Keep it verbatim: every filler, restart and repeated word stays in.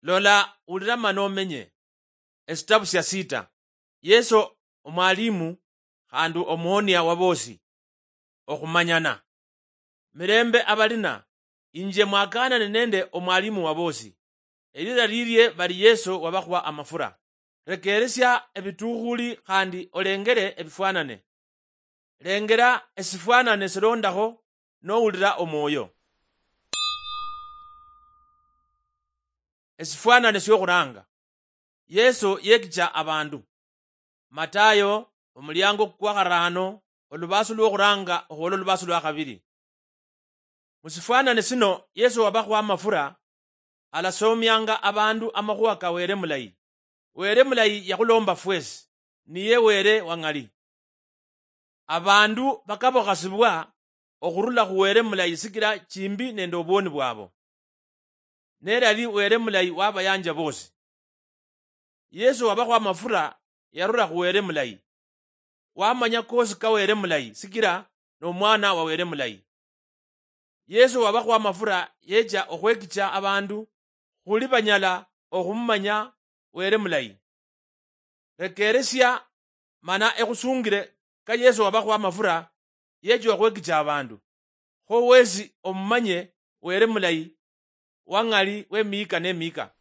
Lola ulirama nomenye esitabu sya sita. Yesu omwalimu khandu omuonia wa bosi okhumanyana. Mirembe abalina inje mwakanane nende omwalimu wa bosi. Elila lilye bali Yesu wabakhwa amafura. Rekeresya ebitukhuli khandi olengele ebifwanane. Lengera esifwanane silondakho nowulira omwoyo. Esifwanane syokhuranga. Yesu yekicha abandu. Matayo omulyango kwa kharano olubasu lwokhuranga okhwola olubasu lwa khabili. Musifwanane sino Yesu wabakhwa amafura alasomyanga abandu amakhuwa ka were mulayi. Were mulayi yakhulomba fwesi niye were wangali. Abandu bakabokhasibwa okhurula khuwere mulayi sikila chimbi nende obwoni bwabo. Nerali were mulayi wabayanja bosi. Yesu wabakhwa amafura yarura khuwere mulayi. Wamanya kosi ka were mulayi sikila nomwana wa were mulayi. Yesu wabakhwa amafura yecha okhwekicha abandu khuli banyala okhumanya were mulayi. Rekeresya mana ekhusungile ka Yesu wabakhwa amafura yecha okhwekicha abandu. Kho wesi omumanye were mulayi wangali wemika nemika.